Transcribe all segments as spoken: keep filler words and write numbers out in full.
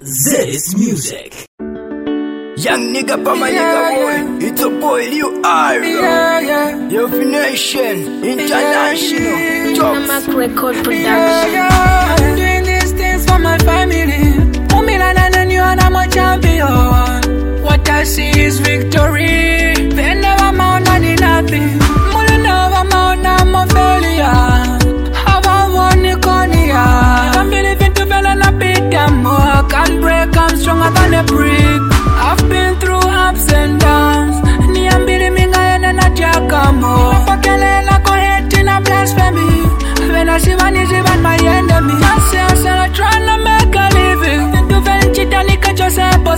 This music. Young nigga, pa my nigga boy. It's a boy, Lil Ira. Yeah, yeah. Your nation, international. Talks. Mac Record Production. Yeah, yeah. I'm doing these things for my family. Umila and you and I'm a champion. What I see is victory. They never mount any nothing. Mula never mount, I'm a failure. Have I won the corner? I'm believing to fail and I beat them more. I can break, I'm stronger than a brick. I've been through ups and downs. Ni ambili minga yene na jakamo. Mapakele la ko hate na blasphemy. When I see one is even my enemy. I say I say I try to make a living. Think to venture down and catch yourself for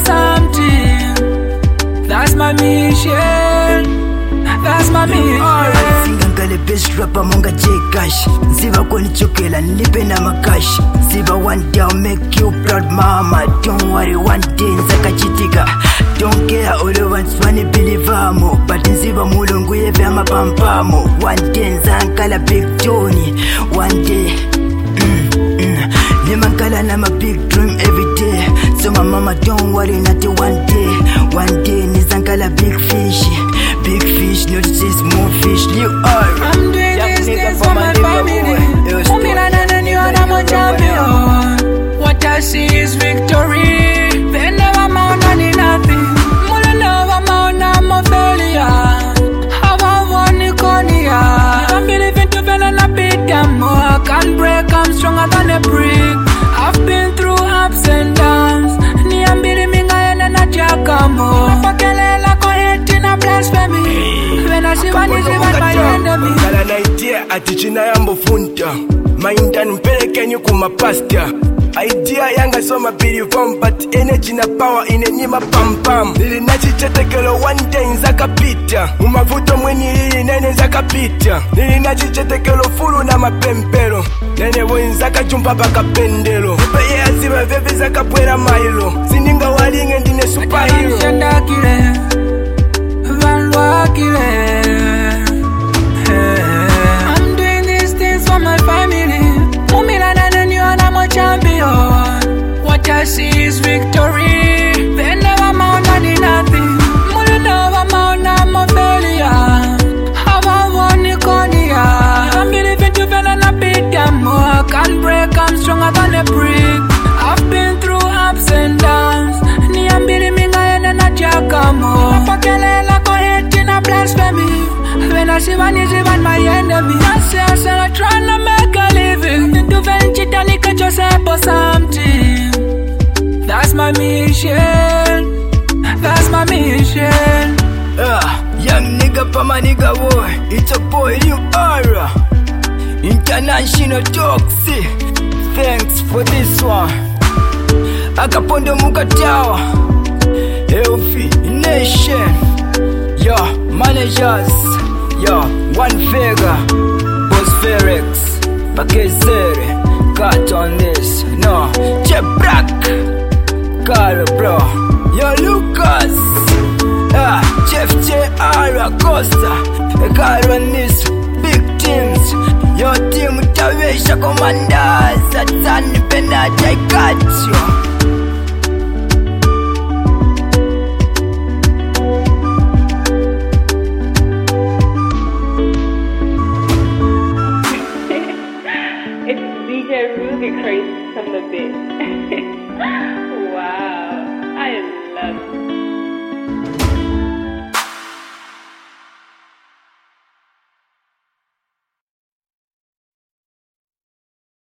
something. That's my mission. That's my mission. Singangale best rapper monga J-Cash. Ziva kweni chokela nilipe na makash. Ziva one day I'll make you proud mama. Don't worry one day nzaka chitika. Don't care all the ones funny believe amo. But nziva mulungu yeve ama pampamo. One day nzankala big Tony. One day mm, mm. Limankala na my big dream every day. So my mama don't worry not till one day. One day nizankala big fish. Big fish, no this is more fish. You are. I'm doing Young these nigga things from for my my nigga family. boy. Yo, stop. Umila and you and I'm a champion. What I see is victory. They never mount any nothing. Mula never mount, I'm a failure. Have I won the corner? I'm believing to fail and I beat them more. I can break, I'm stronger than a brick. I've been through ups and downs. Ni ambili minga yene na jakamo. Mapakele la ko hate na blasphemy. When I see one is even my enemy. Kala na idea ati china yambo funta. Mainda mpeleke nyu kuma pasta. Idea yanga soma bili vom. But energy na power inenyima pam pam. Nili nachi chetekelo one day nzaka pita. Umavuto mweni lili nene nzaka pita. Nili nachi chetekelo fulu na mapempero. Nene wenzaka jumpa baka pendelo. Peye azima veve zaka pwera mailo. Sininga walinge ndine superhero. Shanda kile Vanwa kile I'm doing these things for my family. Umila and you and I'm a champion. What I see is victory. They never mount any nothing. Mula never mount, I'm a failure. Have I won the corner? I'm believing to fail and I beat them more. I can break, I'm stronger than a brick. I've been through ups and downs. Ni ambili minga yene na jakamo. Mapakele la ko hate na blasphemy. When I see one is even my enemy. I say I say I try to make a living. Think to venture down and catch yourself for something. That's my mission. That's my mission. Ah, young nigga pa my nigga boy. It's a boy, Lil Ira. International Toxic. Thanks for this one. Akapondo Mukatawa. Healthy Nation. Yo, managers. Yo, one figure. Boss Ferex. Pakezere. Cut on this. No. Chebrak. Carlo bro. Yo, Lucas. Ah, Jeff J. Ira Costa. Carlo on this. Big teams. Yo, team Tawesha Commanders. Atani Penata. I got you. Ruby crazy from the bit. Wow, I love it.